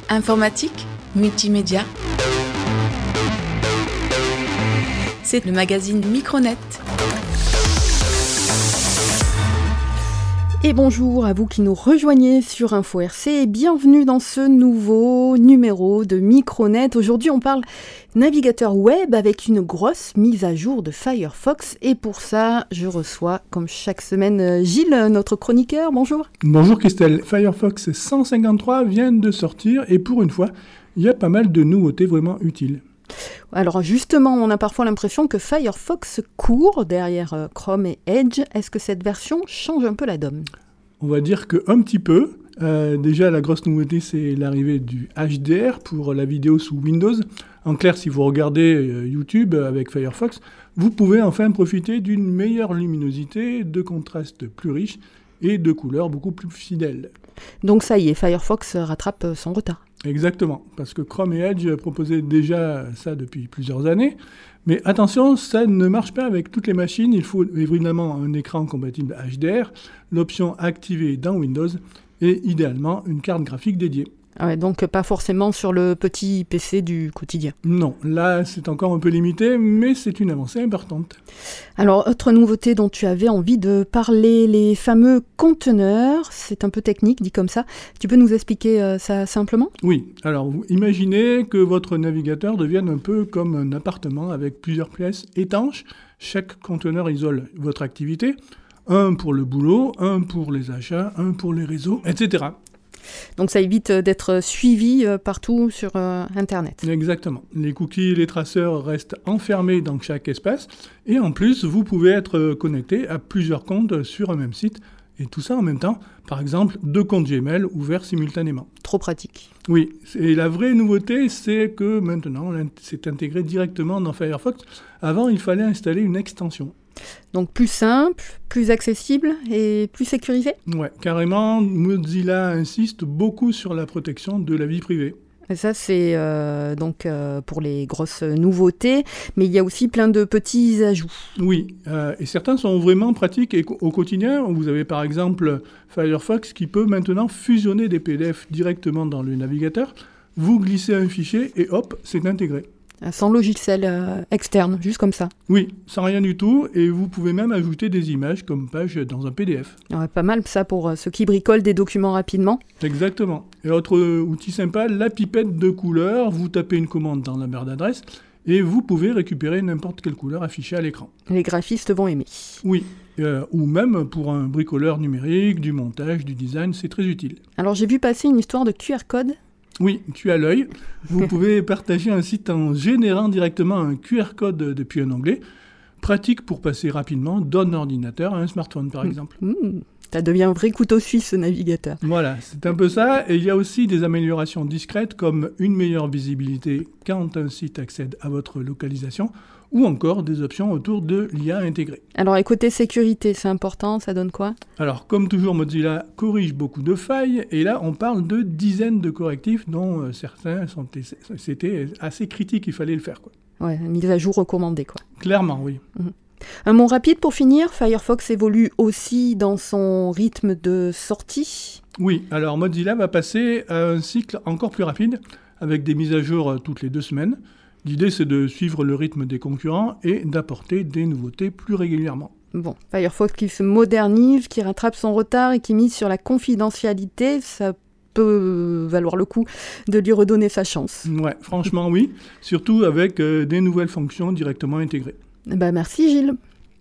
Informatique, multimédia. C'est le magazine Micronet. Et bonjour à vous qui nous rejoignez sur Info RC et bienvenue dans ce nouveau numéro de Micronet. Aujourd'hui on parle navigateur web avec une grosse mise à jour de Firefox et pour ça je reçois comme chaque semaine Gilles, notre chroniqueur. Bonjour. Bonjour Christelle, Firefox 153 vient de sortir et pour une fois il y a pas mal de nouveautés vraiment utiles. Alors justement, on a parfois l'impression que Firefox court derrière Chrome et Edge. Est-ce que cette version change un peu la donne ? On va dire qu'un petit peu. Déjà, la grosse nouveauté, c'est l'arrivée du HDR pour la vidéo sous Windows. En clair, si vous regardez YouTube avec Firefox, vous pouvez enfin profiter d'une meilleure luminosité, de contrastes plus riches et de couleurs beaucoup plus fidèles. Donc ça y est, Firefox rattrape son retard. Exactement, parce que Chrome et Edge proposaient déjà ça depuis plusieurs années. Mais attention, ça ne marche pas avec toutes les machines. Il faut évidemment un écran compatible HDR, l'option activée dans Windows et idéalement une carte graphique dédiée. Ah ouais, donc pas forcément sur le petit PC du quotidien. Non, là c'est encore un peu limité, mais c'est une avancée importante. Alors, autre nouveauté dont tu avais envie de parler, les fameux conteneurs. C'est un peu technique, dit comme ça. Tu peux nous expliquer ça simplement ? Oui, alors vous imaginez que votre navigateur devienne un peu comme un appartement avec plusieurs pièces étanches. Chaque conteneur isole votre activité. Un pour le boulot, un pour les achats, un pour les réseaux, etc. Donc ça évite d'être suivi partout sur Internet. Exactement. Les cookies et les traceurs restent enfermés dans chaque espace. Et en plus, vous pouvez être connecté à plusieurs comptes sur un même site. Et tout ça en même temps. Par exemple, 2 comptes Gmail ouverts simultanément. Trop pratique. Oui. Et la vraie nouveauté, c'est que maintenant, c'est intégré directement dans Firefox. Avant, il fallait installer une extension. Donc plus simple, plus accessible et plus sécurisé ? Ouais, carrément, Mozilla insiste beaucoup sur la protection de la vie privée. Et ça, c'est pour les grosses nouveautés, mais il y a aussi plein de petits ajouts. Oui, et certains sont vraiment pratiques et au quotidien. Vous avez par exemple Firefox qui peut maintenant fusionner des PDF directement dans le navigateur. Vous glissez un fichier et hop, c'est intégré. Sans logiciel externe, juste comme ça. Oui, sans rien du tout, et vous pouvez même ajouter des images comme page dans un PDF. Ouais, pas mal ça pour ceux qui bricolent des documents rapidement. Exactement. Et autre outil sympa, la pipette de couleur. Vous tapez une commande dans la barre d'adresse et vous pouvez récupérer n'importe quelle couleur affichée à l'écran. Les graphistes vont aimer. Oui, ou même pour un bricoleur numérique, du montage, du design, c'est très utile. Alors j'ai vu passer une histoire de QR code. Oui, tu as l'œil. Vous pouvez partager un site en générant directement un QR code depuis un onglet. Pratique pour passer rapidement d'un ordinateur à un smartphone, par exemple. Ça devient un vrai couteau suisse, ce navigateur. Voilà, c'est un peu ça. Et il y a aussi des améliorations discrètes comme une meilleure visibilité quand un site accède à votre localisation ou encore des options autour de l'IA intégrée. Alors, et côté sécurité, c'est important, ça donne quoi ? Alors, comme toujours, Mozilla corrige beaucoup de failles, et là, on parle de dizaines de correctifs dont certains c'était assez critique, il fallait le faire, quoi. Ouais, mise à jour recommandée, quoi. Clairement, oui. Un mot rapide pour finir, Firefox évolue aussi dans son rythme de sortie. Oui, alors Mozilla va passer à un cycle encore plus rapide, avec des mises à jour toutes les 2 semaines. L'idée, c'est de suivre le rythme des concurrents et d'apporter des nouveautés plus régulièrement. Bon, Firefox qui se modernise, qui rattrape son retard et qui mise sur la confidentialité, ça peut valoir le coup de lui redonner sa chance. Ouais, franchement, oui. Surtout avec des nouvelles fonctions directement intégrées. Merci Gilles.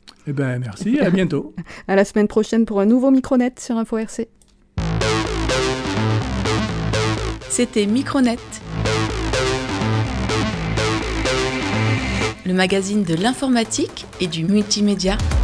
Merci, à bientôt. À la semaine prochaine pour un nouveau Micronet sur Info RC. C'était Micronet, le magazine de l'informatique et du multimédia.